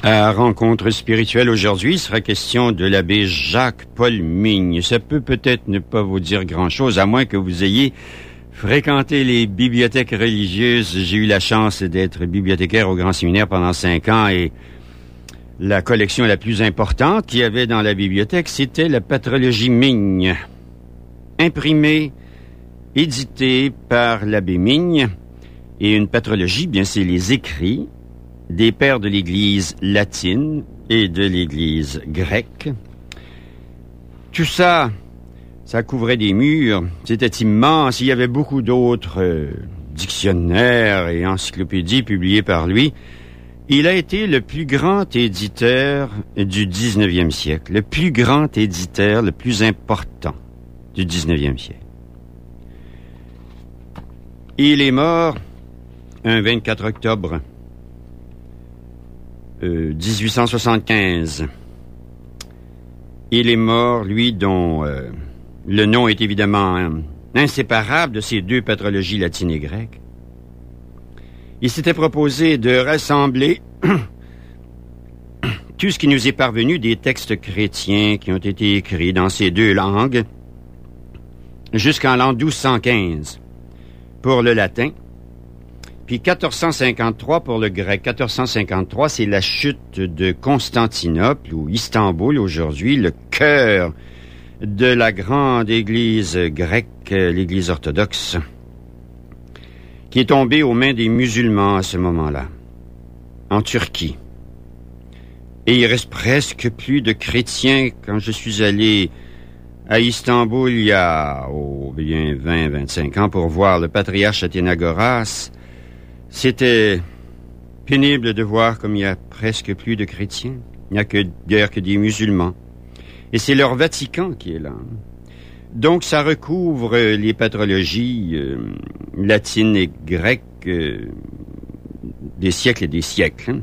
À Rencontre spirituelle aujourd'hui, il sera question de l'abbé Jacques-Paul Migne. Ça peut-être ne pas vous dire grand-chose, à moins que vous ayez fréquenté les bibliothèques religieuses. J'ai eu la chance d'être bibliothécaire au Grand Séminaire pendant 5 ans et la collection la plus importante qu'il y avait dans la bibliothèque, c'était la patrologie Migne. Imprimée, éditée par l'abbé Migne. Et une patrologie, bien, c'est les écrits des pères de l'Église latine et de l'Église grecque. Tout ça, ça couvrait des murs. C'était immense. Il y avait beaucoup d'autres dictionnaires et encyclopédies publiées par lui. Il a été le plus grand éditeur du 19e siècle. Le plus grand éditeur, le plus important du 19e siècle. Il est mort un 24 octobre 1875. Il est mort, lui, dont le nom est évidemment inséparable de ces deux patrologies latines et grecques. Il s'était proposé de rassembler tout ce qui nous est parvenu des textes chrétiens qui ont été écrits dans ces deux langues jusqu'en l'an 1215 pour le latin, puis 1453 pour le grec. 1453, c'est la chute de Constantinople, ou Istanbul aujourd'hui, le cœur de la grande église grecque, l'église orthodoxe, qui est tombée aux mains des musulmans à ce moment-là, en Turquie. Et il reste presque plus de chrétiens. Quand je suis allé à Istanbul il y a bien 20-25 ans pour voir le patriarche Athénagoras, c'était pénible de voir comme il y a presque plus de chrétiens. Il n'y a guère que des musulmans. Et c'est leur Vatican qui est là. Donc ça recouvre les patrologies latines et grecques des siècles et des siècles.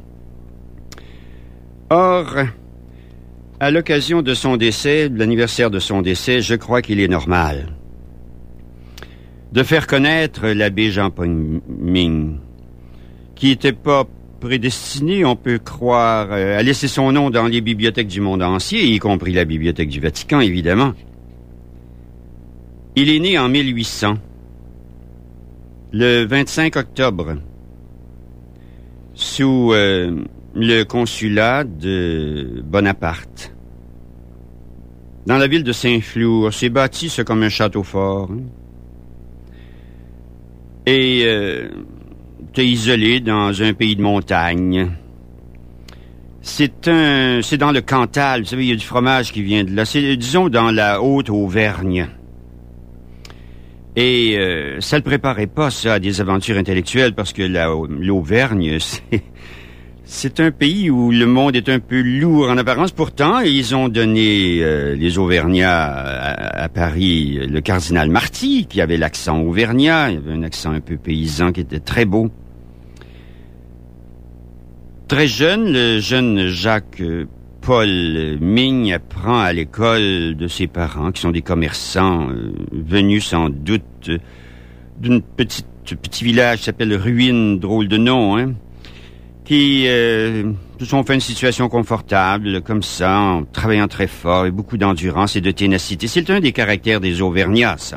Or, à l'occasion de son décès, de l'anniversaire de son décès, je crois qu'il est normal de faire connaître l'abbé Jean-Paul Migne, qui n'était pas prédestiné, on peut croire, à laisser son nom dans les bibliothèques du monde entier, y compris la bibliothèque du Vatican, évidemment. Il est né en 1800, le 25 octobre, sous le consulat de Bonaparte, dans la ville de Saint-Flour. C'est bâti, c'est comme un château fort. Et t'es isolé dans un pays de montagne. C'est dans le Cantal. Vous savez, il y a du fromage qui vient de là. C'est, disons, dans la Haute-Auvergne. Et ça le préparait pas, ça, à des aventures intellectuelles, parce que l'Auvergne, c'est un pays où le monde est un peu lourd en apparence. Pourtant, ils ont donné, les Auvergnats, à Paris, le cardinal Marty, qui avait l'accent auvergnat. Il avait un accent un peu paysan qui était très beau. Très jeune, le jeune Jacques-Paul Migne apprend à l'école de ses parents, qui sont des commerçants, venus sans doute d'un petit village qui s'appelle Ruine, drôle de nom, hein, qui se sont fait une situation confortable, comme ça, en travaillant très fort, et beaucoup d'endurance et de ténacité. C'est un des caractères des Auvergnats, ça.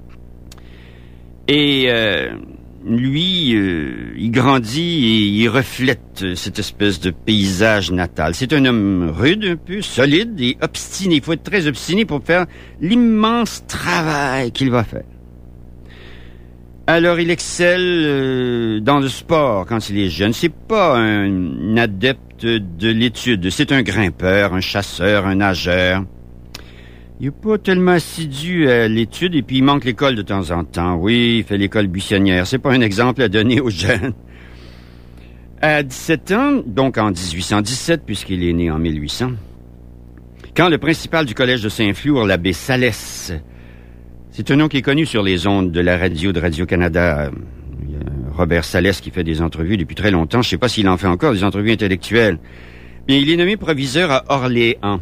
Et lui, il grandit et il reflète cette espèce de paysage natal. C'est un homme rude, un peu solide et obstiné. Il faut être très obstiné pour faire l'immense travail qu'il va faire. Alors, il excelle dans le sport quand il est jeune. C'est pas un adepte de l'étude. C'est un grimpeur, un chasseur, un nageur. Il est pas tellement assidu à l'étude et puis il manque l'école de temps en temps. Oui, il fait l'école buissonnière. C'est pas un exemple à donner aux jeunes. À 17 ans, donc en 1817, puisqu'il est né en 1800, quand le principal du collège de Saint-Flour, l'abbé Salès, c'est un nom qui est connu sur les ondes de la radio de Radio-Canada. Il y a Robert Salès qui fait des entrevues depuis très longtemps. Je ne sais pas s'il en fait encore, des entrevues intellectuelles. Bien, il est nommé proviseur à Orléans.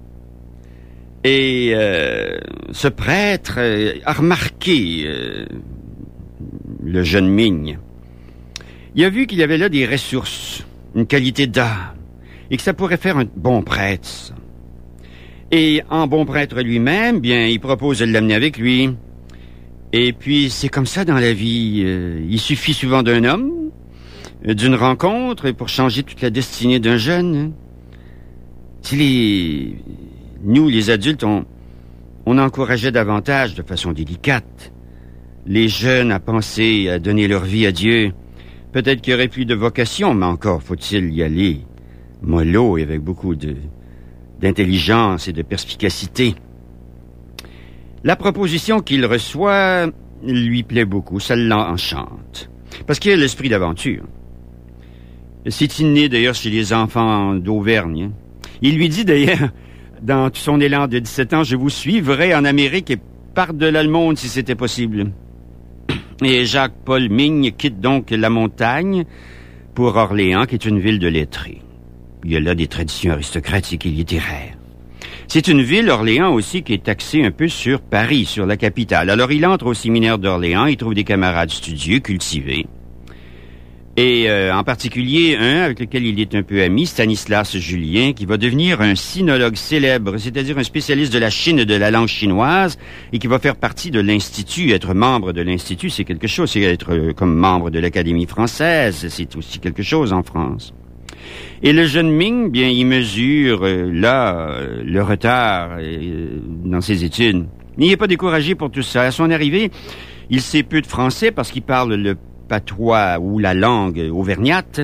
Et ce prêtre a remarqué le jeune Migne. Il a vu qu'il y avait là des ressources, une qualité d'âme. et que ça pourrait faire un bon prêtre, ça. Et en bon prêtre lui-même, bien, il propose de l'amener avec lui. Et puis, c'est comme ça dans la vie. Il suffit souvent d'un homme, d'une rencontre, pour changer toute la destinée d'un jeune. Si nous, les adultes, on encourageait davantage, de façon délicate, les jeunes à penser à donner leur vie à Dieu, peut-être qu'il y aurait plus de vocation, mais encore faut-il y aller mollo et avec beaucoup d'intelligence et de perspicacité. La proposition qu'il reçoit lui plaît beaucoup, ça l'enchante. Parce qu'il a l'esprit d'aventure. C'est inné d'ailleurs chez les enfants d'Auvergne. Il lui dit d'ailleurs, dans son élan de 17 ans, « Je vous suivrai en Amérique et par-delà le monde si c'était possible. » Et Jacques-Paul Migne quitte donc la montagne pour Orléans, qui est une ville de lettrés. Il y a là des traditions aristocratiques et littéraires. C'est une ville, Orléans aussi, qui est axée un peu sur Paris, sur la capitale. Alors il entre au séminaire d'Orléans, il trouve des camarades studieux, cultivés. Et en particulier un avec lequel il est un peu ami, Stanislas Julien, qui va devenir un sinologue célèbre, c'est-à-dire un spécialiste de la Chine et de la langue chinoise, et qui va faire partie de l'Institut. Être membre de l'Institut, c'est quelque chose. C'est être comme membre de l'Académie française, c'est aussi quelque chose en France. Et le jeune Ming, bien, il mesure le retard dans ses études. Mais il n'est pas découragé pour tout ça. À son arrivée, il sait peu de français parce qu'il parle le patois ou la langue auvergnate.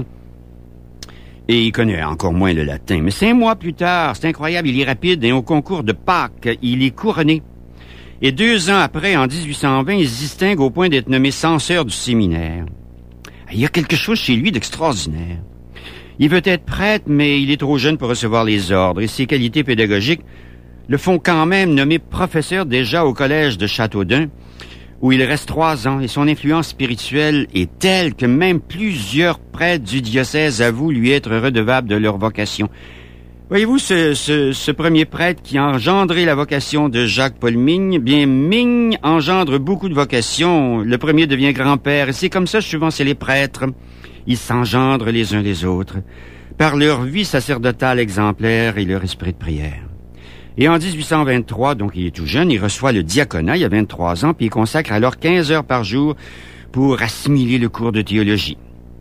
Et il connaît encore moins le latin. Mais 5 mois plus tard, c'est incroyable, il est rapide. Et au concours de Pâques, il est couronné. Et 2 ans après, en 1820, il se distingue au point d'être nommé censeur du séminaire. Il y a quelque chose chez lui d'extraordinaire. Il veut être prêtre, mais il est trop jeune pour recevoir les ordres, et ses qualités pédagogiques le font quand même nommer professeur déjà au collège de Châteaudun, où il reste 3 ans, et son influence spirituelle est telle que même plusieurs prêtres du diocèse avouent lui être redevables de leur vocation. Voyez-vous, ce premier prêtre qui a engendré la vocation de Jacques-Paul Migne, bien, Migne engendre beaucoup de vocations. Le premier devient grand-père, et c'est comme ça, souvent, c'est les prêtres. Ils s'engendrent les uns les autres, par leur vie sacerdotale exemplaire et leur esprit de prière. Et en 1823, donc il est tout jeune, il reçoit le diaconat, il a 23 ans, puis il consacre alors 15 heures par jour pour assimiler le cours de théologie.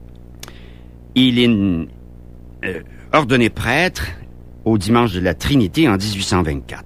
Il est ordonné prêtre au dimanche de la Trinité en 1824.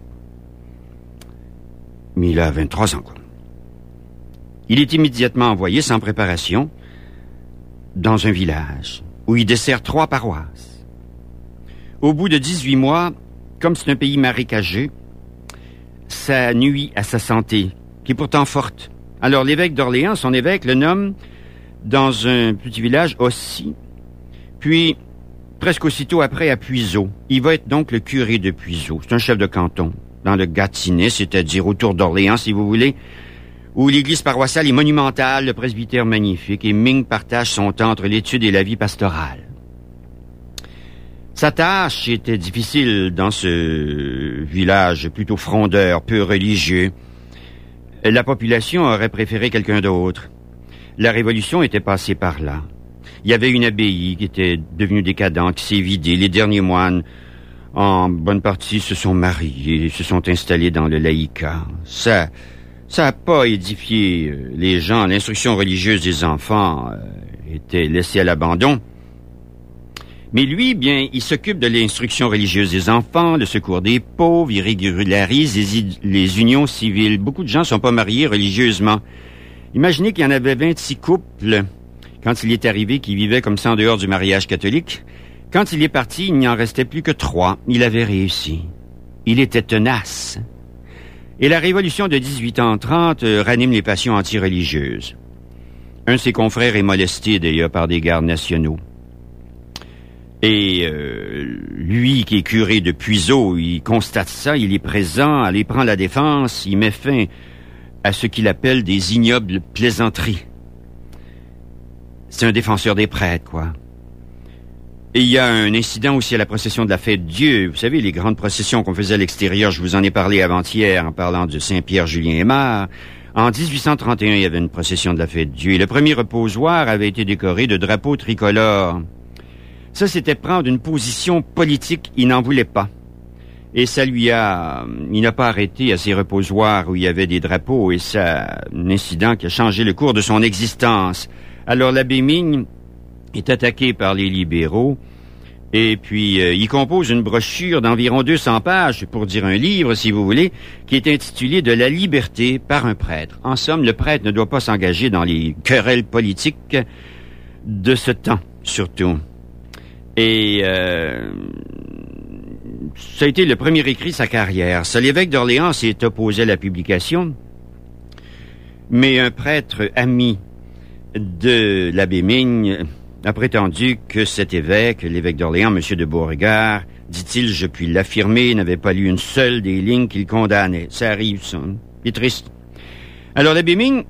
Mais il a 23 ans, quoi. Il est immédiatement envoyé, sans préparation, dans un village où il dessert 3 paroisses. Au bout de 18 mois, comme c'est un pays marécageux, ça nuit à sa santé, qui est pourtant forte. Alors l'évêque d'Orléans, son évêque, le nomme dans un petit village, Ossy, puis presque aussitôt après à Puiseaux. Il va être donc le curé de Puiseaux. C'est un chef de canton, dans le Gâtinais, c'est-à-dire autour d'Orléans, si vous voulez, où l'église paroissiale est monumentale, le presbytère magnifique, et Ming partage son temps entre l'étude et la vie pastorale. Sa tâche était difficile dans ce village plutôt frondeur, peu religieux. La population aurait préféré quelqu'un d'autre. La Révolution était passée par là. Il y avait une abbaye qui était devenue décadente, qui s'est vidée. Les derniers moines, en bonne partie, se sont mariés, se sont installés dans le laïcat. Ça n'a pas édifié les gens. L'instruction religieuse des enfants était laissée à l'abandon. Mais lui, bien, il s'occupe de l'instruction religieuse des enfants, le secours des pauvres, il régularise les unions civiles. Beaucoup de gens ne sont pas mariés religieusement. Imaginez qu'il y en avait 26 couples quand il est arrivé qui vivaient comme ça en dehors du mariage catholique. Quand il est parti, il n'y en restait plus que 3. Il avait réussi. Il était tenace. Et la révolution de 1830 ranime les passions anti-religieuses. Un de ses confrères est molesté d'ailleurs par des gardes nationaux. Et lui, qui est curé de Puiseaux, il constate ça, il est présent, il prend la défense, il met fin à ce qu'il appelle des ignobles plaisanteries. C'est un défenseur des prêtres, quoi. Et il y a un incident aussi à la procession de la Fête Dieu. Vous savez, les grandes processions qu'on faisait à l'extérieur, je vous en ai parlé avant-hier en parlant de Saint-Pierre Julien Aymar. En 1831, il y avait une procession de la Fête Dieu. Et le premier reposoir avait été décoré de drapeaux tricolores. Ça, c'était prendre une position politique. Il n'en voulait pas. Et ça il n'a pas arrêté à ses reposoirs où il y avait des drapeaux, et ça, un incident qui a changé le cours de son existence. Alors, l'abbé Migne est attaqué par les libéraux, et puis il compose une brochure d'environ 200 pages, pour dire un livre, si vous voulez, qui est intitulé « De la liberté par un prêtre ». En somme, le prêtre ne doit pas s'engager dans les querelles politiques de ce temps, surtout. Et ça a été le premier écrit de sa carrière. Ça, l'évêque d'Orléans s'est opposé à la publication, mais un prêtre ami de l'abbé Migne a prétendu que cet évêque, l'évêque d'Orléans, M. de Beauregard, dit-il, je puis l'affirmer, n'avait pas lu une seule des lignes qu'il condamnait. Ça arrive, ça. Il est triste. Alors, l'abbé Migne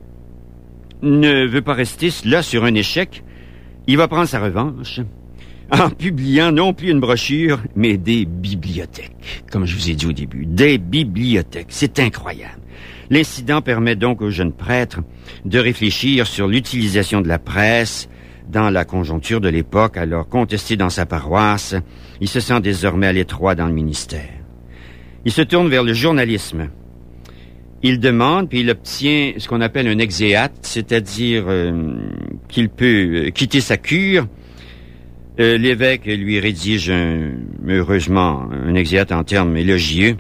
ne veut pas rester là sur un échec. Il va prendre sa revanche en publiant non plus une brochure, mais des bibliothèques. Comme je vous ai dit au début, des bibliothèques. C'est incroyable. L'incident permet donc au jeune prêtre de réfléchir sur l'utilisation de la presse dans la conjoncture de l'époque, alors contesté dans sa paroisse. Il se sent désormais à l'étroit dans le ministère. Il se tourne vers le journalisme. Il demande, puis il obtient ce qu'on appelle un exeat, c'est-à-dire qu'il peut quitter sa cure. L'évêque lui rédige heureusement un exeat en termes élogieux,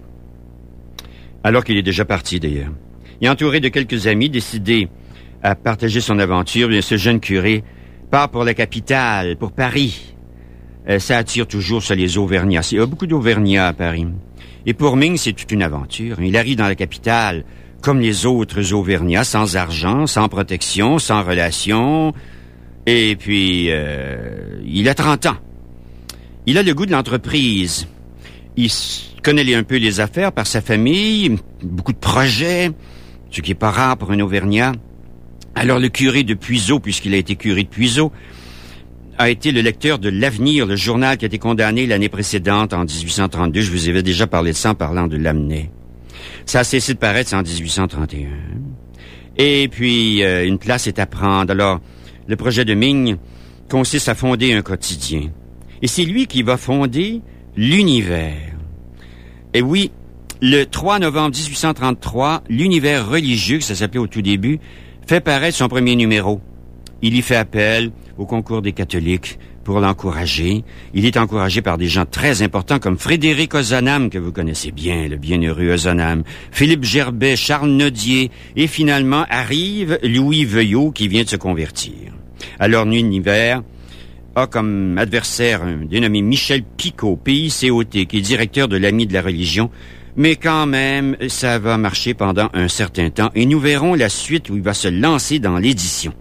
alors qu'il est déjà parti d'ailleurs. Il est entouré de quelques amis décidés à partager son aventure. Bien, ce jeune curé part pour la capitale, pour Paris. Ça attire toujours sur les Auvergnats. Il y a beaucoup d'Auvergnats à Paris. Et pour Migne, c'est toute une aventure. Il arrive dans la capitale comme les autres Auvergnats, sans argent, sans protection, sans relation. Et puis, il a 30 ans. Il a le goût de l'entreprise. Il connaît un peu les affaires par sa famille, beaucoup de projets, ce qui est pas rare pour un Auvergnat. Alors, le curé de Puiseaux, puisqu'il a été curé de Puiseaux, a été le lecteur de l'Avenir, le journal qui a été condamné l'année précédente, en 1832. Je vous avais déjà parlé de ça en parlant de Lamennais. Ça a cessé de paraître en 1831. Et puis, une place est à prendre. Alors, le projet de Migne consiste à fonder un quotidien. Et c'est lui qui va fonder l'Univers. Et oui, le 3 novembre 1833, l'Univers religieux, que ça s'appelait au tout début, fait paraître son premier numéro. Il y fait appel au concours des catholiques pour l'encourager. Il est encouragé par des gens très importants comme Frédéric Ozanam, que vous connaissez bien, le bienheureux Ozanam, Philippe Gerbet, Charles Nodier, et finalement arrive Louis Veuillot qui vient de se convertir. Alors l'Univers a comme adversaire un dénommé Michel Picot, PICOT, qui est directeur de l'Ami de la religion, mais quand même, ça va marcher pendant un certain temps, et nous verrons la suite où il va se lancer dans l'édition.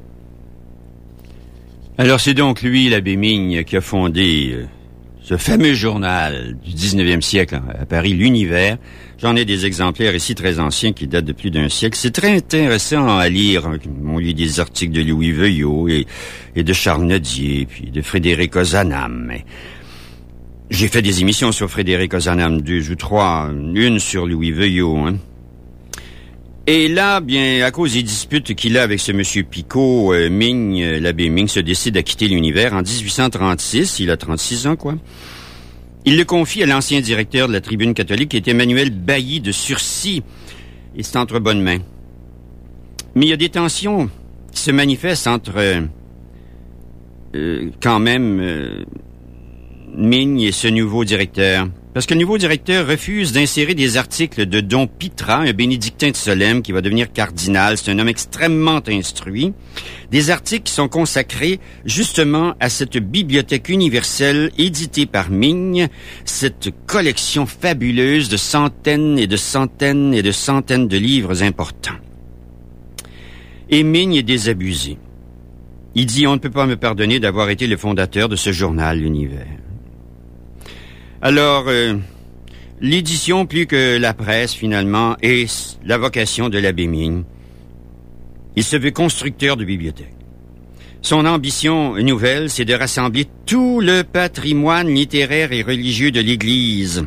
Alors c'est donc lui, l'abbé Migne, qui a fondé ce fameux journal du 19e siècle à Paris, l'Univers. J'en ai des exemplaires ici très anciens qui datent de plus d'un siècle. C'est très intéressant à lire. On lit des articles de Louis Veuillot et de Charles Nodier, puis de Frédéric Ozanam. J'ai fait des émissions sur Frédéric Ozanam, 2 ou 3, une sur Louis Veuillot, hein. Et là, bien, à cause des disputes qu'il a avec ce monsieur Picot, Migne, l'abbé Migne se décide à quitter l'Univers en 1836. Il a 36 ans, quoi. Il le confie à l'ancien directeur de la Tribune catholique, qui est Emmanuel Bailly de Surcy. Et c'est entre bonnes mains. Mais il y a des tensions qui se manifestent entre, quand même, Migne et ce nouveau directeur. Parce que le nouveau directeur refuse d'insérer des articles de Don Pitra, un bénédictin de Solesmes qui va devenir cardinal. C'est un homme extrêmement instruit. Des articles qui sont consacrés justement à cette bibliothèque universelle éditée par Migne, cette collection fabuleuse de centaines et de centaines et de centaines de livres importants. Et Migne est désabusé. Il dit « On ne peut pas me pardonner d'avoir été le fondateur de ce journal, l'Univers ». Alors, l'édition, plus que la presse, finalement, est la vocation de l'abbé Migne. Il se veut constructeur de bibliothèque. Son ambition nouvelle, c'est de rassembler tout le patrimoine littéraire et religieux de l'Église.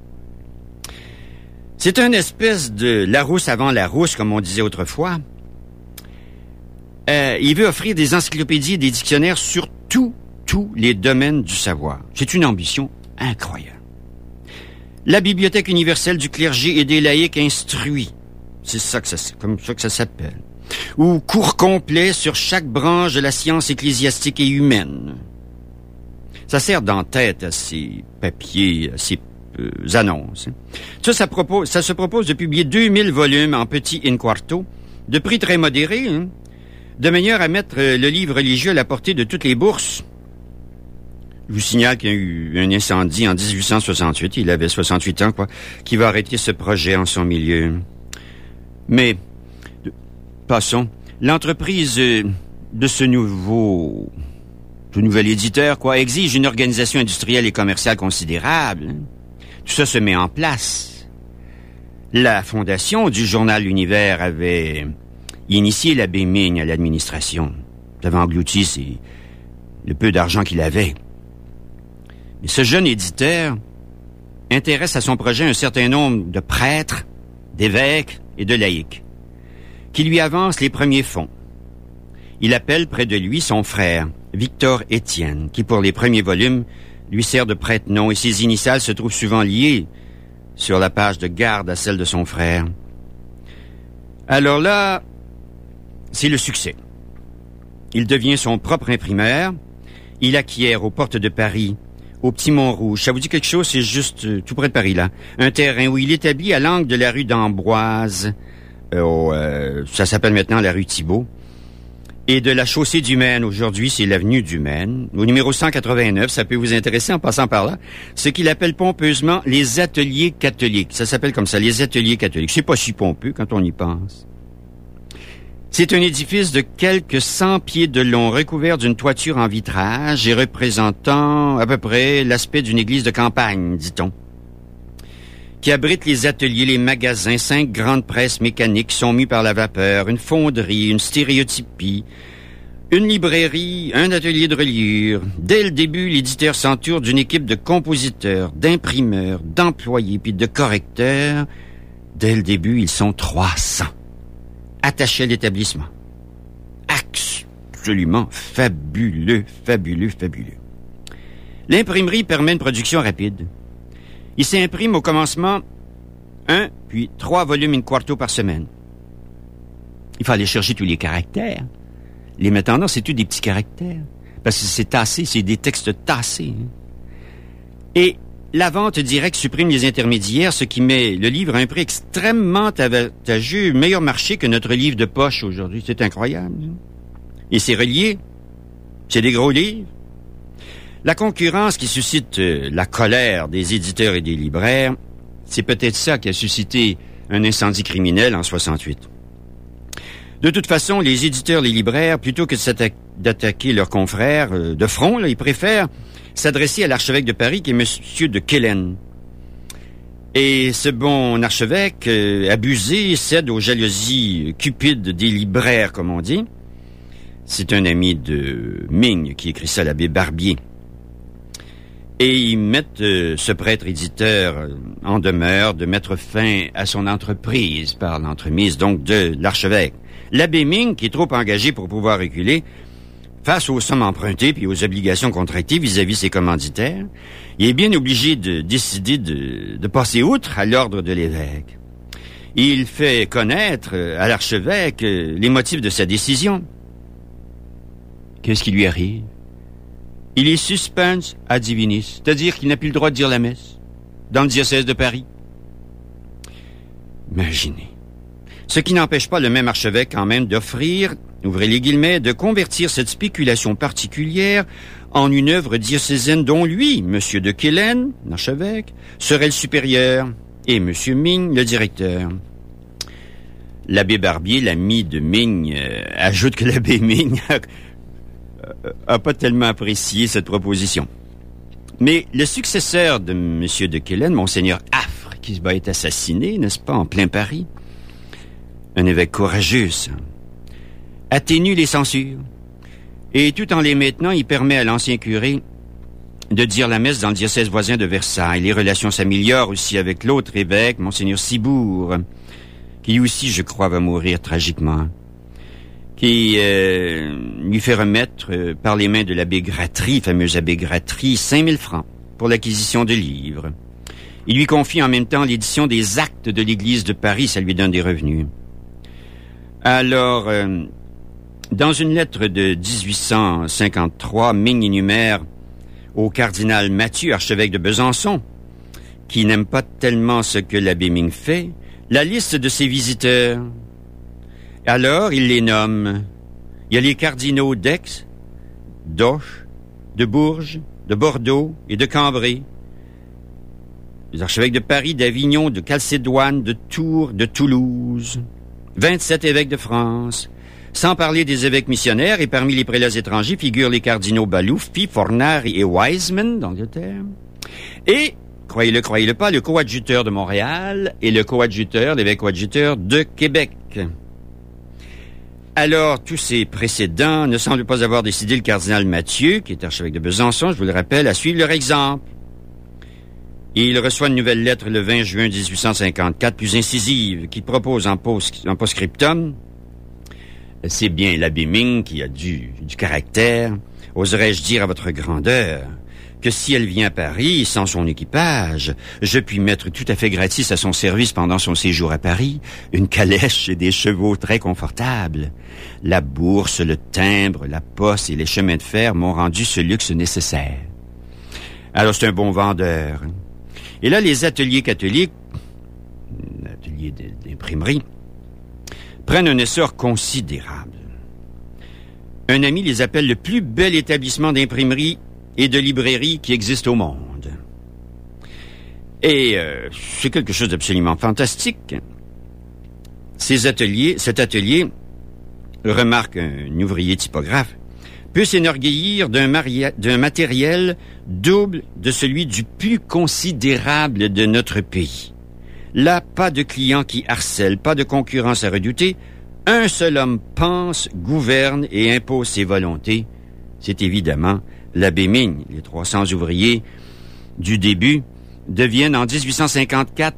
C'est une espèce de Larousse avant Larousse, comme on disait autrefois. Il veut offrir des encyclopédies et des dictionnaires sur tous tous les domaines du savoir. C'est une ambition incroyable. La Bibliothèque universelle du clergé et des laïcs instruit. C'est ça que comme ça que ça s'appelle. Ou cours complet sur chaque branche de la science ecclésiastique et humaine. Ça sert d'entête à ces papiers, à ces annonces. Ça se propose de publier 2000 volumes en petit in-quarto, de prix très modéré, de manière à mettre le livre religieux à la portée de toutes les bourses. Je vous signale qu'il y a eu un incendie en 1868, il avait 68 ans, qui va arrêter ce projet en son milieu. Mais, passons, l'entreprise de ce nouvel éditeur, exige une organisation industrielle et commerciale considérable. Tout ça se met en place. La fondation du journal L'Univers avait initié l'abbé Ming à l'administration. Ça avait englouti le peu d'argent qu'il avait. Mais ce jeune éditeur intéresse à son projet un certain nombre de prêtres, d'évêques et de laïcs, qui lui avancent les premiers fonds. Il appelle près de lui son frère, Victor Étienne, qui pour les premiers volumes lui sert de prête-nom et ses initiales se trouvent souvent liées sur la page de garde à celle de son frère. Alors là, c'est le succès. Il devient son propre imprimeur. Il acquiert aux portes de Paris, au Petit Montrouge. Ça vous dit quelque chose? C'est juste tout près de Paris, là. Un terrain où il établit à l'angle de la rue d'Ambroise, ça s'appelle maintenant la rue Thibault, et de la chaussée du Maine. Aujourd'hui, c'est l'avenue du Maine. Au numéro 189, ça peut vous intéresser en passant par là, ce qu'il appelle pompeusement les ateliers catholiques. Ça s'appelle comme ça, les ateliers catholiques. C'est pas si pompeux quand on y pense. C'est un édifice de quelques 100 pieds de long, recouvert d'une toiture en vitrage et représentant à peu près l'aspect d'une église de campagne, dit-on, qui abrite les ateliers, les magasins, 5 grandes presses mécaniques sont mis par la vapeur, une fonderie, une stéréotypie, une librairie, un atelier de reliure. Dès le début, l'éditeur s'entoure d'une équipe de compositeurs, d'imprimeurs, d'employés puis de correcteurs. Dès le début, ils sont 300. Attachés à l'établissement. Absolument fabuleux, fabuleux, fabuleux. L'imprimerie permet une production rapide. Il s'imprime au commencement 1 puis 3 volumes in-quarto par semaine. Il faut aller chercher tous les caractères. Les maintenant, c'est tous des petits caractères. Parce que c'est tassé, c'est des textes tassés. Et la vente directe supprime les intermédiaires, ce qui met le livre à un prix extrêmement avantageux, meilleur marché que notre livre de poche aujourd'hui. C'est incroyable. Et c'est relié. C'est des gros livres. La concurrence qui suscite la colère des éditeurs et des libraires, c'est peut-être ça qui a suscité un incendie criminel en 68. De toute façon, les éditeurs, les libraires, plutôt que d'attaquer leurs confrères de front, ils préfèrent s'adresser à l'archevêque de Paris, qui est Monsieur de Quélen. Et ce bon archevêque, abusé, cède aux jalousies cupides des libraires, comme on dit. C'est un ami de Ming qui écrit ça à l'abbé Barbier. Et ils mettent ce prêtre-éditeur en demeure de mettre fin à son entreprise par l'entremise donc de l'archevêque. L'abbé Ming, qui est trop engagé pour pouvoir reculer, face aux sommes empruntées puis aux obligations contractées vis-à-vis ses commanditaires, il est bien obligé de décider de passer outre à l'ordre de l'évêque. Il fait connaître à l'archevêque les motifs de sa décision. Qu'est-ce qui lui arrive? Il est suspens ad divinis, c'est-à-dire qu'il n'a plus le droit de dire la messe dans le diocèse de Paris. Imaginez. Ce qui n'empêche pas le même archevêque quand même d'offrir, ouvrez les guillemets, de convertir cette spéculation particulière en une œuvre diocésaine dont lui, M. de Quélen, l'archevêque, serait le supérieur et M. Ming, le directeur. L'abbé Barbier, l'ami de Ming, ajoute que l'abbé Ming a pas tellement apprécié cette proposition. Mais le successeur de M. de Quélen, Monseigneur Affre, qui va être assassiné, n'est-ce pas, en plein Paris, un évêque courageux, ça, atténue les censures. Et tout en les maintenant, il permet à l'ancien curé de dire la messe dans le diocèse voisin de Versailles. Les relations s'améliorent aussi avec l'autre évêque, Monseigneur Cibourg, qui aussi, je crois, va mourir tragiquement, qui lui fait remettre par les mains de l'abbé Gratry, fameuse abbé Gratry, 5000 francs pour l'acquisition de livres. Il lui confie en même temps l'édition des actes de l'Église de Paris, ça lui donne des revenus. Alors, dans une lettre de 1853, Ming énumère au cardinal Mathieu, archevêque de Besançon, qui n'aime pas tellement ce que l'abbé Ming fait, la liste de ses visiteurs. Alors, il les nomme. Il y a les cardinaux d'Aix, d'Auch, de Bourges, de Bordeaux et de Cambrai. Les archevêques de Paris, d'Avignon, de Calcédoine, de Tours, de Toulouse. 27 évêques de France. Sans parler des évêques missionnaires, et parmi les prélats étrangers figurent les cardinaux Baluffi, Fornari et Wiseman d'Angleterre. Et, croyez-le pas, le coadjuteur de Montréal et l'évêque coadjuteur de Québec. Alors, tous ces précédents ne semblent pas avoir décidé le cardinal Mathieu, qui est archevêque de Besançon, je vous le rappelle, à suivre leur exemple. Et il reçoit une nouvelle lettre le 20 juin 1854, plus incisive, qui propose en post-scriptum: c'est bien l'abbé Ming qui a du caractère. Oserais-je dire à votre grandeur que si elle vient à Paris sans son équipage, je puis mettre tout à fait gratis à son service pendant son séjour à Paris une calèche et des chevaux très confortables. La bourse, le timbre, la poste et les chemins de fer m'ont rendu ce luxe nécessaire. Alors c'est un bon vendeur. Et là, les ateliers catholiques, ateliers d'imprimerie, prennent un essor considérable. Un ami les appelle le plus bel établissement d'imprimerie et de librairie qui existe au monde. Et c'est quelque chose d'absolument fantastique. Cet atelier, remarque un ouvrier typographe, peut s'enorgueillir d'un matériel double de celui du plus considérable de notre pays. Là, pas de clients qui harcèlent, pas de concurrence à redouter. Un seul homme pense, gouverne et impose ses volontés. C'est évidemment l'abbé Ming. Les 300 ouvriers du début deviennent en 1854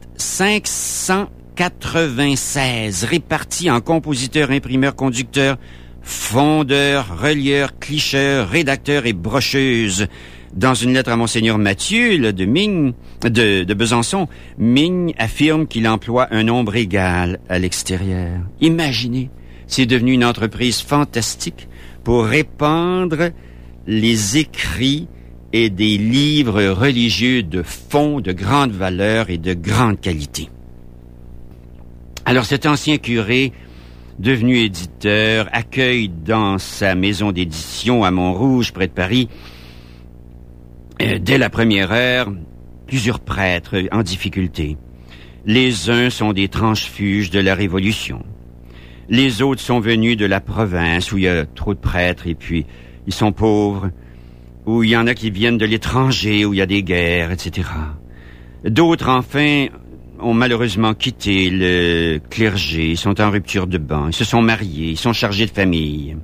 596, répartis en compositeurs, imprimeurs, conducteurs, fondeurs, relieurs, clicheurs, rédacteurs et brocheuses. Dans une lettre à Monseigneur Mathieu de Besançon, Ming affirme qu'il emploie un nombre égal à l'extérieur. Imaginez, c'est devenu une entreprise fantastique pour répandre les écrits et des livres religieux de fond, de grande valeur et de grande qualité. Alors cet ancien curé, devenu éditeur, accueille dans sa maison d'édition à Montrouge, près de Paris, dès la première heure, plusieurs prêtres en difficulté. Les uns sont des transfuges de la Révolution. Les autres sont venus de la province où il y a trop de prêtres et puis ils sont pauvres, où il y en a qui viennent de l'étranger, où il y a des guerres, etc. D'autres, enfin, ont malheureusement quitté le clergé, ils sont en rupture de ban, ils se sont mariés, ils sont chargés de famille.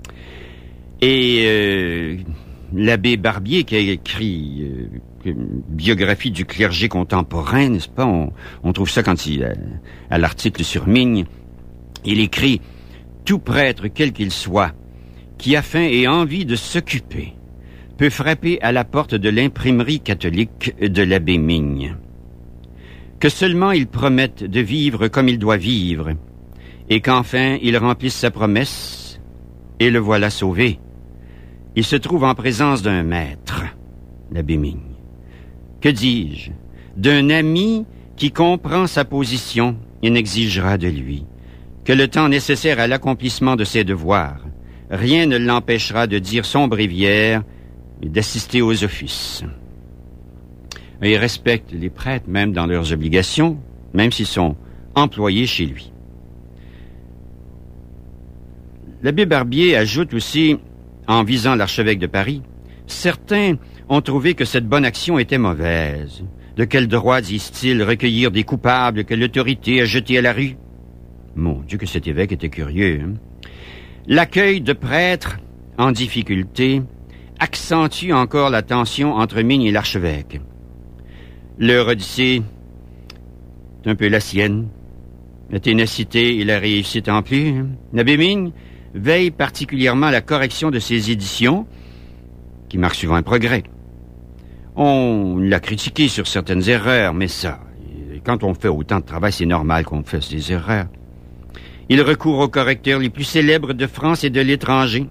Et l'abbé Barbier, qui a écrit une biographie du clergé contemporain, n'est-ce pas? On trouve ça quand à l'article sur Ming. Il écrit « Tout prêtre, quel qu'il soit, qui a faim et envie de s'occuper, peut frapper à la porte de l'imprimerie catholique de l'abbé Ming. Que seulement il promette de vivre comme il doit vivre, et qu'enfin il remplisse sa promesse, et le voilà sauvé. Il se trouve en présence d'un maître, l'abbé Ming. Que dis-je? D'un ami qui comprend sa position et n'exigera de lui que le temps nécessaire à l'accomplissement de ses devoirs. Rien ne l'empêchera de dire son bréviaire et d'assister aux offices. Et il respecte les prêtres même dans leurs obligations, même s'ils sont employés chez lui. L'abbé Barbier ajoute aussi, en visant l'archevêque de Paris, « Certains ont trouvé que cette bonne action était mauvaise. De quel droit, disent-ils, recueillir des coupables que l'autorité a jetés à la rue? » Mon Dieu, que cet évêque était curieux. Hein? L'accueil de prêtres en difficulté accentue encore la tension entre Ming et l'archevêque. Leur odyssée est un peu la sienne. La ténacité et la réussite en plus. L'abbé Ming veille particulièrement à la correction de ses éditions, qui marquent souvent un progrès. On l'a critiqué sur certaines erreurs, mais ça, quand on fait autant de travail, c'est normal qu'on fasse des erreurs. Il recourt aux correcteurs les plus célèbres de France et de l'étranger.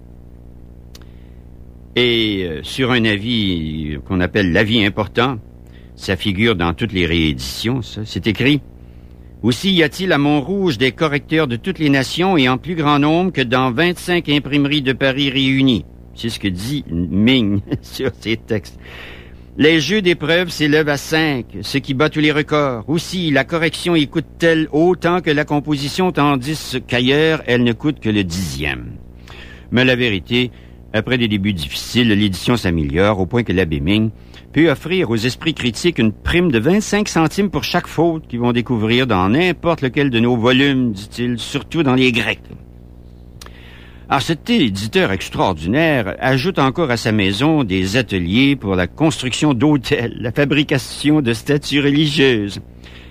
Et sur un avis qu'on appelle l'avis important, ça figure dans toutes les rééditions, ça, c'est écrit: aussi y a-t-il à Montrouge des correcteurs de toutes les nations et en plus grand nombre que dans 25 imprimeries de Paris réunies. C'est ce que dit Ming sur ses textes. Les jeux d'épreuves s'élèvent à 5, ce qui bat tous les records. Aussi, la correction y coûte-t-elle autant que la composition, tandis qu'ailleurs, elle ne coûte que le 10e. Mais la vérité, après des débuts difficiles, l'édition s'améliore au point que l'abbé Ming peut offrir aux esprits critiques une prime de 25 centimes pour chaque faute qu'ils vont découvrir dans n'importe lequel de nos volumes, dit-il, surtout dans les Grecs. Alors, cet éditeur extraordinaire ajoute encore à sa maison des ateliers pour la construction d'hôtels, la fabrication de statues religieuses,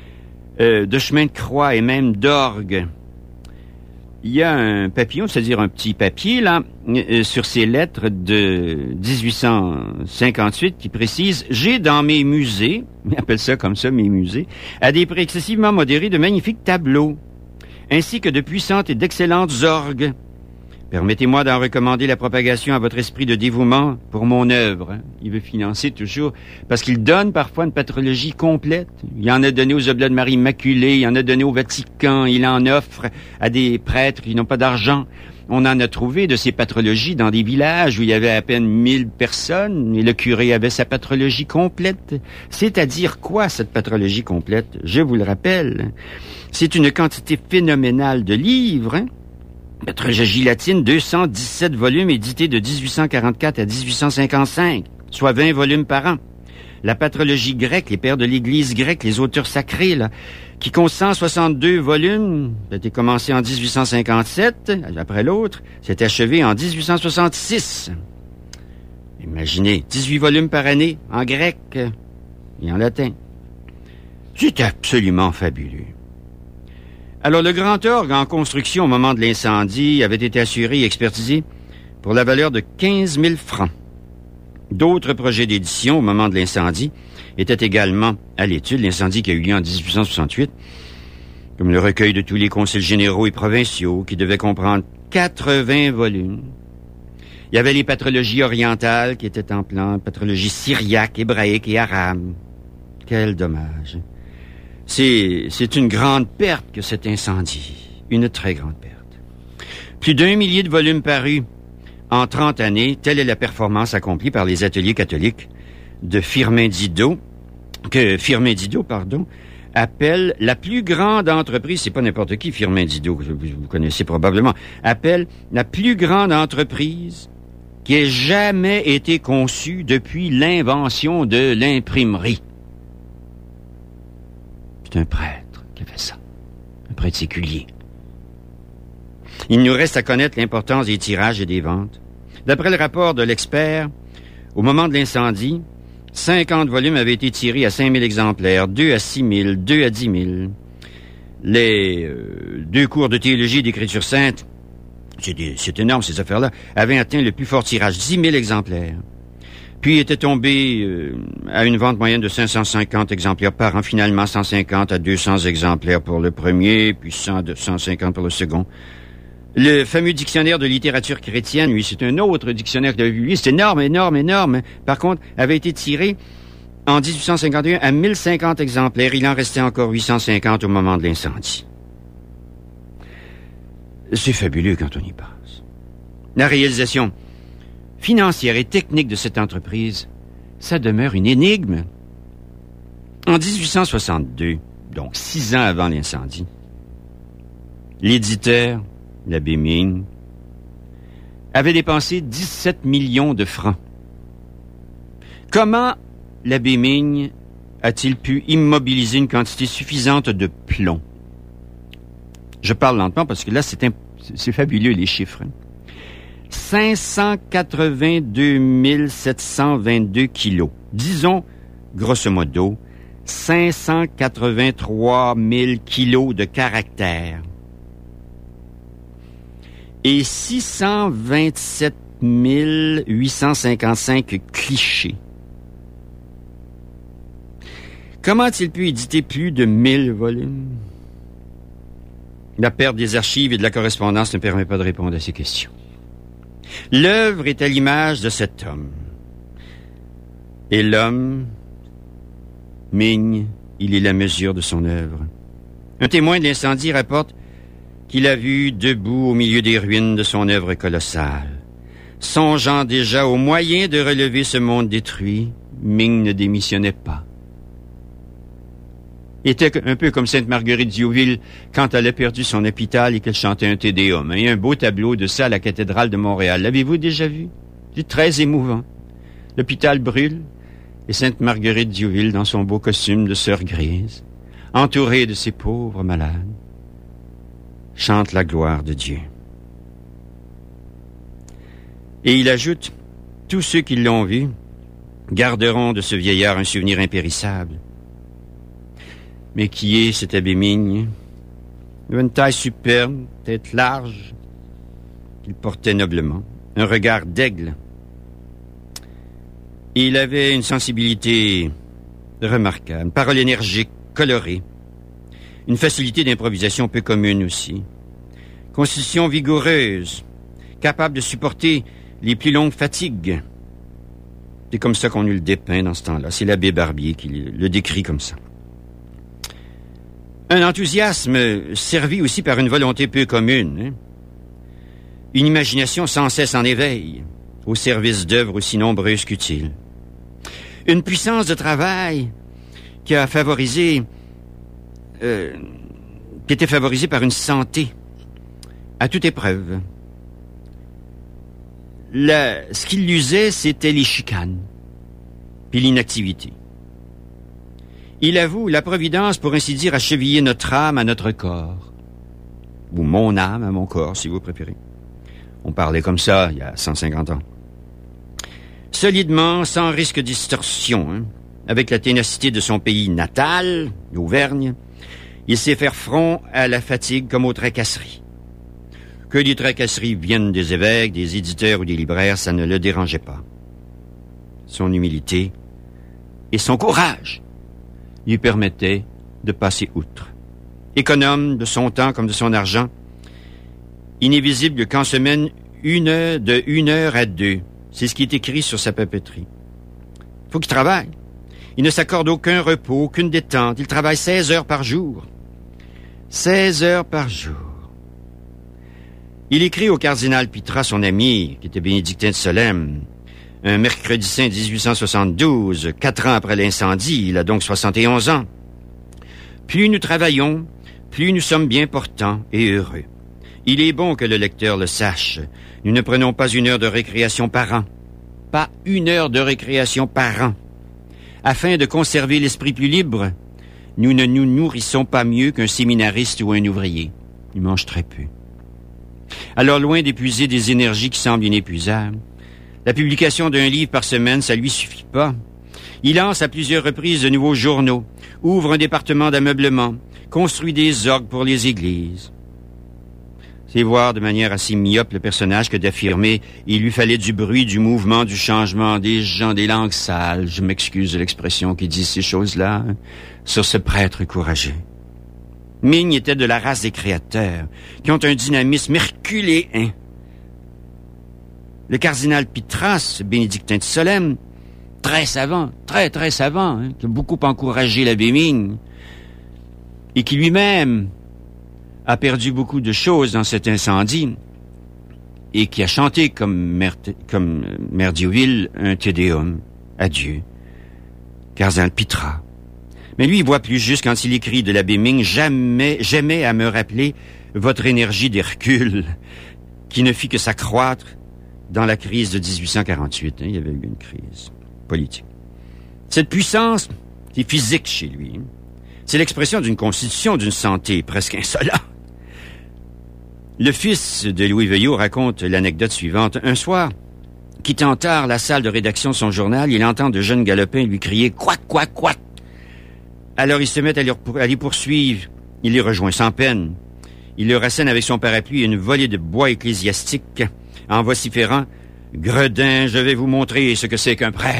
de chemins de croix et même d'orgues. Il y a un papillon, c'est-à-dire un petit papier, là, sur ces lettres de 1858 qui précise « J'ai dans mes musées, on appelle ça comme ça, mes musées, à des prix excessivement modérés de magnifiques tableaux, ainsi que de puissantes et d'excellentes orgues. Permettez-moi d'en recommander la propagation à votre esprit de dévouement pour mon œuvre. » Il veut financer toujours, parce qu'il donne parfois une patrologie complète. Il en a donné aux Oblats de Marie Immaculée, il en a donné au Vatican, il en offre à des prêtres qui n'ont pas d'argent. On en a trouvé de ces patrologies dans des villages où il y avait à peine 1000 personnes et le curé avait sa patrologie complète. C'est-à-dire quoi, cette patrologie complète? Je vous le rappelle, c'est une quantité phénoménale de livres, hein? Patrologie latine, 217 volumes édités de 1844 à 1855, soit 20 volumes par an. La patrologie grecque, les pères de l'Église grecque, les auteurs sacrés, là, qui compte 162 volumes, ça a été commencé en 1857, après l'autre, s'est achevé en 1866. Imaginez, 18 volumes par année, en grec et en latin. C'est absolument fabuleux. Alors, le grand orgue en construction au moment de l'incendie avait été assuré et expertisé pour la valeur de 15 000 francs. D'autres projets d'édition au moment de l'incendie étaient également à l'étude, l'incendie qui a eu lieu en 1868, comme le recueil de tous les conciles généraux et provinciaux, qui devait comprendre 80 volumes. Il y avait les patrologies orientales qui étaient en plan, patrologie syriaque, hébraïque et arabe. Quel dommage. C'est une grande perte que cet incendie. Une très grande perte. Plus d'1 millier de volumes parus en 30 années, telle est la performance accomplie par les ateliers catholiques de Firmin Didot, appelle la plus grande entreprise, c'est pas n'importe qui, Firmin Didot, vous connaissez probablement, appelle la plus grande entreprise qui ait jamais été conçue depuis l'invention de l'imprimerie. C'est un prêtre qui a fait ça. Un prêtre séculier. Il nous reste à connaître l'importance des tirages et des ventes. D'après le rapport de l'expert, au moment de l'incendie, 50 volumes avaient été tirés à 5 000 exemplaires, 2 à 6 000, 2 à 10 000. Les 2 cours de théologie et d'écriture sainte, c'est énorme ces affaires-là, avaient atteint le plus fort tirage, 10 000 exemplaires. Puis était tombé à une vente moyenne de 550 exemplaires par an, finalement 150 à 200 exemplaires pour le premier, puis 150 pour le second. Le fameux dictionnaire de littérature chrétienne, lui, c'est un autre dictionnaire qu'il avait publié, c'est énorme, énorme, énorme. Par contre, avait été tiré en 1851 à 1050 exemplaires. Il en restait encore 850 au moment de l'incendie. C'est fabuleux quand on y pense. La réalisation financière et technique de cette entreprise, ça demeure une énigme. En 1862, donc 6 ans avant l'incendie, l'éditeur, l'abbé Ming, avait dépensé 17 millions de francs. Comment l'abbé Ming a-t-il pu immobiliser une quantité suffisante de plomb? Je parle lentement parce que là, c'est fabuleux, les chiffres. 582 722 kilos. Disons, grosso modo, 583 000 kilos de caractère. et 627 855 clichés. Comment a-t-il pu éditer plus de 1000 volumes? La perte des archives et de la correspondance ne permet pas de répondre à ces questions. L'œuvre est à l'image de cet homme. Et l'homme, Ming, il est la mesure de son œuvre. Un témoin de l'incendie rapporte qu'il a vu debout au milieu des ruines de son œuvre colossale. Songeant déjà aux moyens de relever ce monde détruit, Ming ne démissionnait pas. Il était un peu comme Sainte Marguerite Diouville quand elle a perdu son hôpital et qu'elle chantait un Te Deum. Il y a un beau tableau de ça à la cathédrale de Montréal. L'avez-vous déjà vu? C'est très émouvant. L'hôpital brûle et Sainte Marguerite Diouville, dans son beau costume de sœur grise, entourée de ses pauvres malades, chante la gloire de Dieu. Et il ajoute, tous ceux qui l'ont vu garderont de ce vieillard un souvenir impérissable. Mais qui est cet abbé Ming? Il avait une taille superbe, tête large, qu'il portait noblement, un regard d'aigle. Et il avait une sensibilité remarquable, une parole énergique, colorée, une facilité d'improvisation peu commune aussi, constitution vigoureuse, capable de supporter les plus longues fatigues. C'est comme ça qu'on eut le dépeint dans ce temps-là. C'est l'abbé Barbier qui le décrit comme ça. Un enthousiasme servi aussi par une volonté peu commune. Une imagination sans cesse en éveil, au service d'œuvres aussi nombreuses qu'utiles. Une puissance de travail qui a favorisé, qui était favorisée par une santé à toute épreuve. Ce qui l'usait, c'était les chicanes, puis l'inactivité. Il avoue la providence, pour ainsi dire, à cheviller notre âme à notre corps. Ou mon âme à mon corps, si vous préférez. On parlait comme ça il y a 150 ans. Solidement, sans risque de distorsion, avec la ténacité de son pays natal, l'Auvergne, il sait faire front à la fatigue comme aux tracasseries. Que les tracasseries viennent des évêques, des éditeurs ou des libraires, ça ne le dérangeait pas. Son humilité et son courage lui permettait de passer outre. Économe de son temps comme de son argent, il n'est visible qu'en semaine de 1 heure à 2. C'est ce qui est écrit sur sa papeterie. Il faut qu'il travaille. Il ne s'accorde aucun repos, aucune détente. Il travaille 16 heures par jour. 16 heures par jour. Il écrit au cardinal Pitras, son ami, qui était bénédictin de Solesmes, un mercredi saint 1872, 4 ans après l'incendie, il a donc 71 ans. Plus nous travaillons, plus nous sommes bien portants et heureux. Il est bon que le lecteur le sache. Nous ne prenons pas 1 heure de récréation par an. Pas 1 heure de récréation par an. Afin de conserver l'esprit plus libre, nous ne nous nourrissons pas mieux qu'un séminariste ou un ouvrier. Il mange très peu. Alors, loin d'épuiser des énergies qui semblent inépuisables, la publication d'un livre par semaine, ça lui suffit pas. Il lance à plusieurs reprises de nouveaux journaux, ouvre un département d'ameublement, construit des orgues pour les églises. C'est voir de manière assez myope le personnage que d'affirmer « il lui fallait du bruit, du mouvement, du changement, des gens, des langues sales ». Je m'excuse de l'expression qui dit ces choses-là, sur ce prêtre courageux. Ming était de la race des créateurs, qui ont un dynamisme herculéen. Le cardinal Pitras, bénédictin de Solesmes, très savant, très savant, qui a beaucoup encouragé l'abbé Ming, et qui lui-même a perdu beaucoup de choses dans cet incendie, et qui a chanté comme Mère Diouville un Te Deum à Dieu, cardinal Pitras. Mais lui, il voit plus juste quand il écrit de l'abbé Ming, jamais à me rappeler votre énergie d'Hercule, qui ne fit que s'accroître dans la crise de 1848. Il y avait eu une crise politique. Cette puissance, c'est physique chez lui. C'est l'expression d'une constitution, d'une santé presque insolente. Le fils de Louis Veuillot raconte l'anecdote suivante. Un soir, quittant tard la salle de rédaction de son journal, il entend de jeunes galopins lui crier « Couac, couac, couac ». Alors il se met à les poursuivre. Il les rejoint sans peine. Il le rassène avec son parapluie et une volée de bois ecclésiastique en vociférant « Gredin, je vais vous montrer ce que c'est qu'un prêtre. »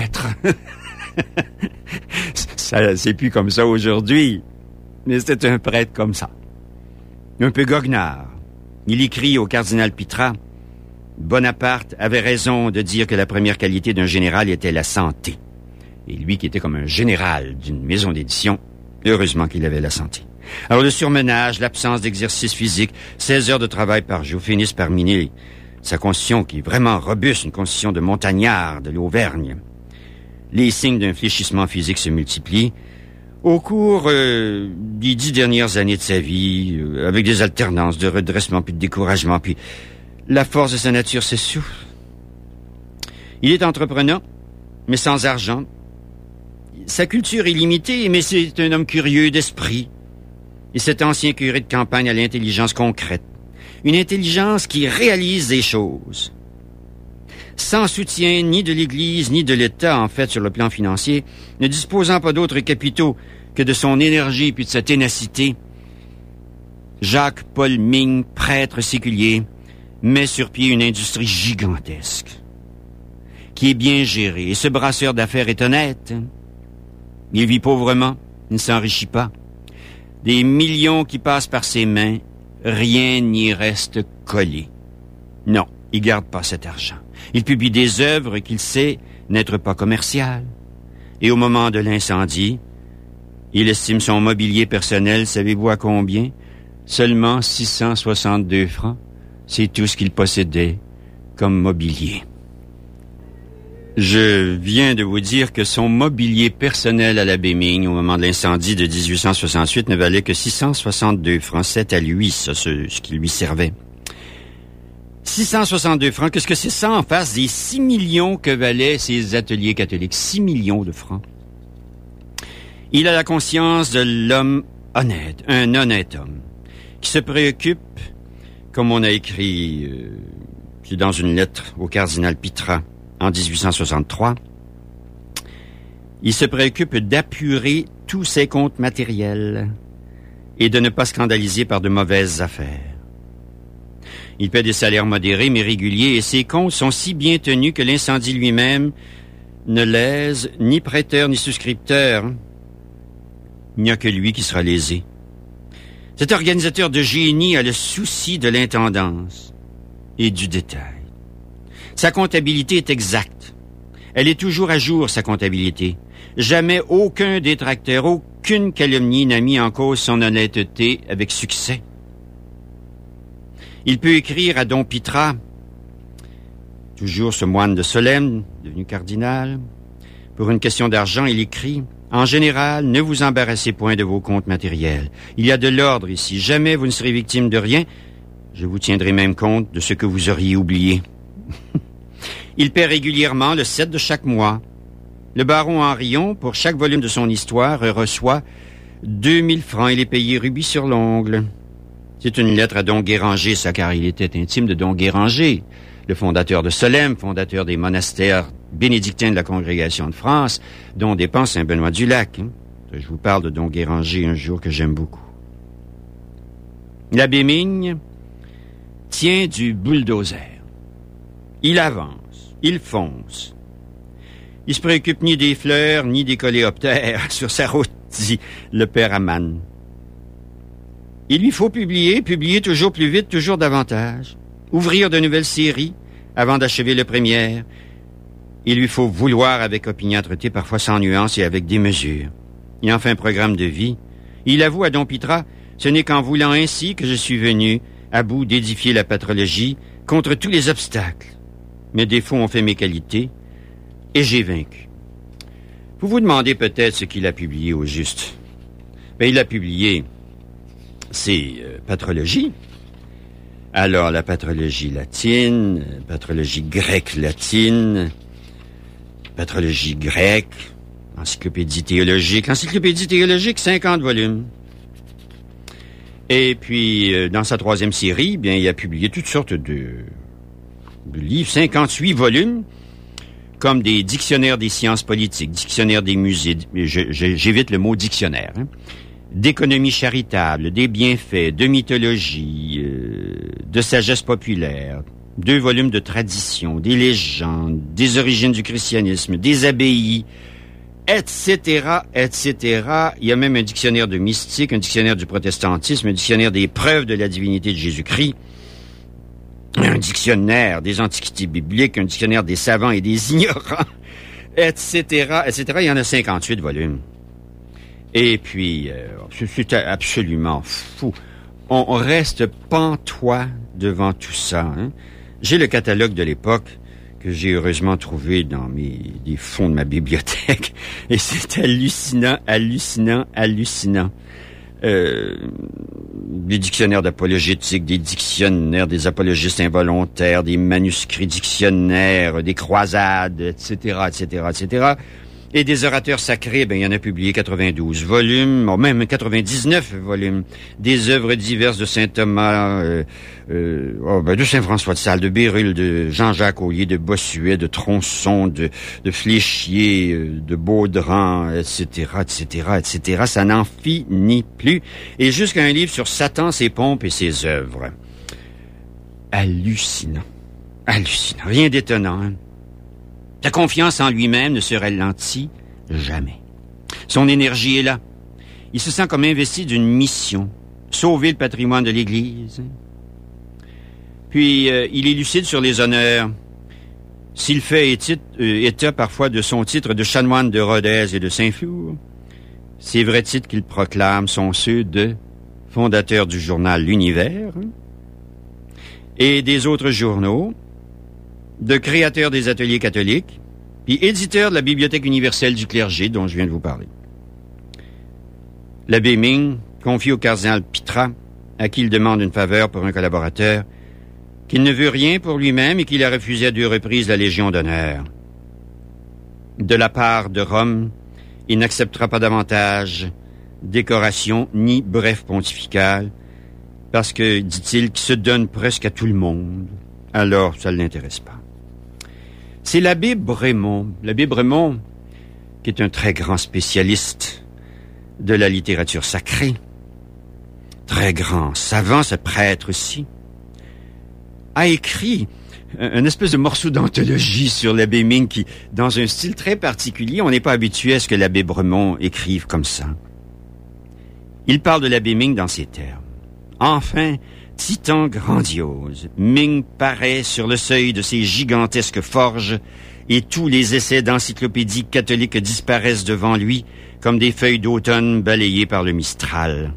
Ça, c'est plus comme ça aujourd'hui, mais c'était un prêtre comme ça. Un peu goguenard. Il écrit au cardinal Pitrat « Bonaparte avait raison de dire que la première qualité d'un général était la santé. » Et lui qui était comme un général d'une maison d'édition, heureusement qu'il avait la santé. Alors le surmenage, l'absence d'exercice physique, 16 heures de travail par jour finissent par miner sa constitution qui est vraiment robuste, une constitution de montagnard de l'Auvergne. Les signes d'un fléchissement physique se multiplient au cours des 10 dernières années de sa vie, avec des alternances de redressement puis de découragement, puis la force de sa nature s'essouffle. Il est entreprenant, mais sans argent. Sa culture est limitée, mais c'est un homme curieux d'esprit. Et cet ancien curé de campagne a l'intelligence concrète. Une intelligence qui réalise des choses. Sans soutien ni de l'Église ni de l'État, en fait, sur le plan financier, ne disposant pas d'autres capitaux que de son énergie puis de sa ténacité, Jacques-Paul Migne, prêtre séculier, met sur pied une industrie gigantesque, qui est bien gérée. Et ce brasseur d'affaires est honnête. Il vit pauvrement, il ne s'enrichit pas. Des millions qui passent par ses mains, rien n'y reste collé. Non, il garde pas cet argent. Il publie des œuvres qu'il sait n'être pas commerciales. Et au moment de l'incendie, il estime son mobilier personnel, savez-vous à combien? Seulement 662 francs. C'est tout ce qu'il possédait comme mobilier. Je viens de vous dire que son mobilier personnel à l'abbé Migne, au moment de l'incendie de 1868, ne valait que 662 francs. C'est à lui, ça, ce qui lui servait. 662 francs, qu'est-ce que c'est ça en face des 6 millions que valaient ces ateliers catholiques? 6 millions de francs. Il a la conscience de l'homme honnête, un honnête homme, qui se préoccupe, comme on a écrit dans une lettre au cardinal Pitrat en 1863, il se préoccupe d'apurer tous ses comptes matériels et de ne pas scandaliser par de mauvaises affaires. Il paie des salaires modérés mais réguliers et ses comptes sont si bien tenus que l'incendie lui-même ne lèse ni prêteur ni souscripteur. Il n'y a que lui qui sera lésé. Cet organisateur de génie a le souci de l'intendance et du détail. Sa comptabilité est exacte. Elle est toujours à jour, sa comptabilité. Jamais aucun détracteur, aucune calomnie n'a mis en cause son honnêteté avec succès. Il peut écrire à Don Pitrat, toujours ce moine de Solesmes, devenu cardinal. Pour une question d'argent, il écrit « En général, ne vous embarrassez point de vos comptes matériels. Il y a de l'ordre ici. Jamais vous ne serez victime de rien. Je vous tiendrai même compte de ce que vous auriez oublié. » Il paie régulièrement le 7 de chaque mois. Le baron Henrion, pour chaque volume de son histoire, reçoit 2000 francs. Il est payé rubis sur l'ongle. C'est une lettre à Don Guéranger, ça, car il était intime de Don Guéranger, le fondateur de Solesmes, fondateur des monastères bénédictins de la Congrégation de France, dont dépend Saint-Benoît-du-Lac. Je vous parle de Don Guéranger un jour que j'aime beaucoup. L'abbé Migne tient du bulldozer. Il avance, il fonce. Il se préoccupe ni des fleurs, ni des coléoptères sur sa route, dit le père Amann. Il lui faut publier toujours plus vite, toujours davantage. Ouvrir de nouvelles séries avant d'achever le première. Il lui faut vouloir avec opiniâtreté, parfois sans nuance et avec démesure. Il en fait un programme de vie. Il avoue à Don Pitrat, ce n'est qu'en voulant ainsi que je suis venu à bout d'édifier la patrologie contre tous les obstacles. Mes défauts ont fait mes qualités et j'ai vaincu. Vous vous demandez peut-être ce qu'il a publié au juste. Il a publié ses patrologies. Alors, la patrologie latine, patrologie grecque-latine, patrologie grecque, encyclopédie théologique. L'encyclopédie théologique, 50 volumes. Et puis, dans sa troisième série, bien, il a publié toutes sortes de livres, 58 volumes, comme des dictionnaires des sciences politiques, dictionnaires des musées, j'évite le mot dictionnaire, d'économie charitable, des bienfaits, de mythologie, de sagesse populaire, 2 volumes de tradition, des légendes, des origines du christianisme, des abbayes, etc., etc. Il y a même un dictionnaire de mystique, un dictionnaire du protestantisme, un dictionnaire des preuves de la divinité de Jésus-Christ, un dictionnaire des antiquités bibliques, un dictionnaire des savants et des ignorants, etc., etc. Il y en a 58 volumes. Et puis, c'est absolument fou. On reste pantois devant tout ça. Hein? J'ai le catalogue de l'époque que j'ai heureusement trouvé dans des fonds de ma bibliothèque. Et c'est hallucinant, hallucinant, hallucinant. Des dictionnaires d'apologétique, des dictionnaires des apologistes involontaires, des manuscrits dictionnaires, des croisades, etc., etc., etc., et des orateurs sacrés, il y en a publié 92 volumes, même 99 volumes. Des œuvres diverses de saint Thomas, de saint François de Sales, de Bérulle, de Jean-Jacques Ollier, de Bossuet, de Tronçon, de Fléchier, de Baudran, etc., etc., etc. Ça n'en finit plus. Et jusqu'à un livre sur Satan, ses pompes et ses œuvres. Hallucinant. Hallucinant. Rien d'étonnant, hein? Sa confiance en lui-même ne se ralentit jamais. Son énergie est là. Il se sent comme investi d'une mission, sauver le patrimoine de l'Église. Puis, il est lucide sur les honneurs. S'il fait état parfois de son titre de chanoine de Rodez et de Saint-Flour, ces vrais titres qu'il proclame sont ceux de fondateur du journal L'Univers et des autres journaux, de créateur des ateliers catholiques, puis éditeur de la Bibliothèque universelle du clergé dont je viens de vous parler. L'abbé Ming confie au cardinal Pitra, à qui il demande une faveur pour un collaborateur, qu'il ne veut rien pour lui-même et qu'il a refusé à 2 reprises la Légion d'honneur. De la part de Rome, il n'acceptera pas davantage décoration ni bref pontifical, parce que, dit-il, qu'il se donne presque à tout le monde, alors ça ne l'intéresse pas. C'est l'abbé Brémond. L'abbé Brémond, qui est un très grand spécialiste de la littérature sacrée, très grand savant, ce prêtre-ci, a écrit un espèce de morceau d'anthologie sur l'abbé Ming qui, dans un style très particulier, on n'est pas habitué à ce que l'abbé Brémond écrive comme ça. Il parle de l'abbé Ming dans ces termes. Enfin, titan grandiose, Ming paraît sur le seuil de ces gigantesques forges et tous les essais d'encyclopédie catholique disparaissent devant lui comme des feuilles d'automne balayées par le Mistral.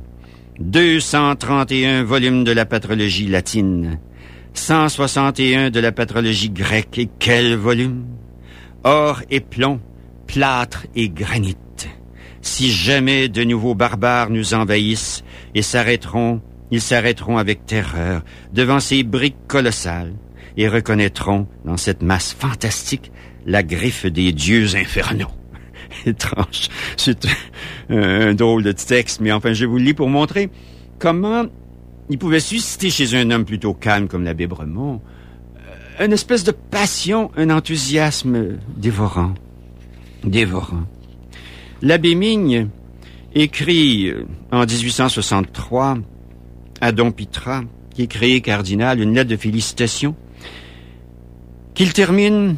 231 volumes de la patrologie latine, 161 de la patrologie grecque, et quel volume! Or et plomb, plâtre et granit. Si jamais de nouveaux barbares nous envahissent et ils s'arrêteront avec terreur devant ces briques colossales et reconnaîtront dans cette masse fantastique la griffe des dieux infernaux. Étrange. C'est un drôle de texte, mais enfin, je vous le lis pour montrer comment il pouvait susciter chez un homme plutôt calme comme l'abbé Brémond une espèce de passion, un enthousiasme dévorant. Dévorant. L'abbé Ming écrit en 1863 à Don Pitra, qui est créé cardinal, une lettre de félicitations, qu'il termine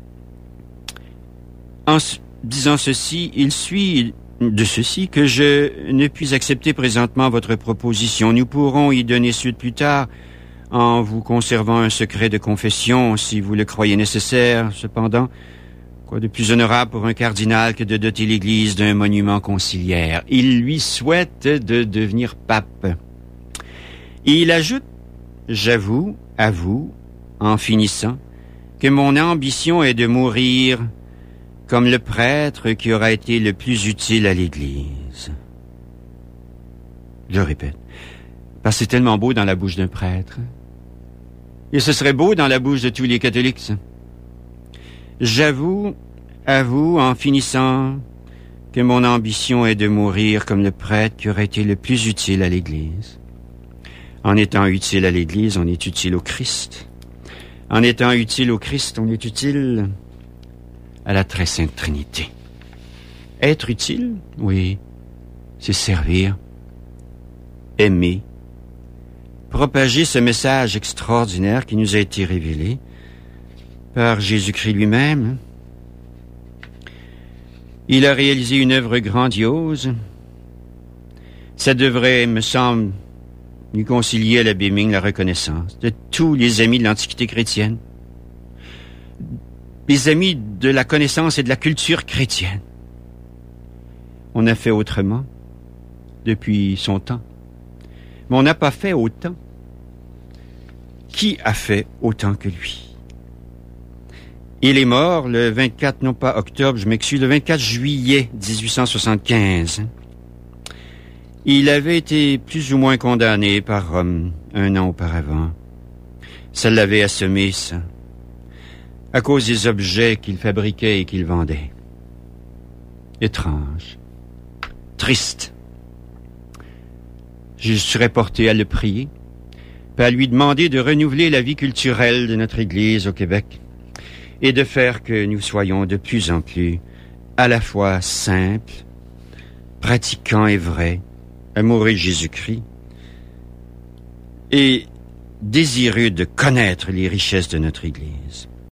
en disant ceci: « Il suit de ceci que je ne puis accepter présentement votre proposition. Nous pourrons y donner suite plus tard, en vous conservant un secret de confession, si vous le croyez nécessaire. Cependant, quoi de plus honorable pour un cardinal que de doter l'Église d'un monument conciliaire? Il lui souhaite de devenir pape. » Et il ajoute: « J'avoue, à vous, en finissant, que mon ambition est de mourir comme le prêtre qui aura été le plus utile à l'Église. » Je répète, parce que c'est tellement beau dans la bouche d'un prêtre. Et ce serait beau dans la bouche de tous les catholiques, ça. J'avoue, à vous, en finissant, que mon ambition est de mourir comme le prêtre qui aurait été le plus utile à l'Église. En étant utile à l'Église, on est utile au Christ. En étant utile au Christ, on est utile à la très sainte Trinité. Être utile, oui, c'est servir, aimer, propager ce message extraordinaire qui nous a été révélé par Jésus-Christ lui-même. Il a réalisé une œuvre grandiose. Ça devrait, me semble, nous concilier à la Béming la reconnaissance de tous les amis de l'Antiquité chrétienne, les amis de la connaissance et de la culture chrétienne. On a fait autrement depuis son temps, mais on n'a pas fait autant. Qui a fait autant que lui? Il est mort le 24, non pas octobre, je m'excuse, le 24 juillet 1875. Il avait été plus ou moins condamné par Rome 1 an auparavant. Ça l'avait assommé, ça, à cause des objets qu'il fabriquait et qu'il vendait. Étrange, triste. Je serais porté à le prier, puis à lui demander de renouveler la vie culturelle de notre Église au Québec et de faire que nous soyons de plus en plus à la fois simples, pratiquants et vrais, amoureux de Jésus-Christ et désireux de connaître les richesses de notre Église.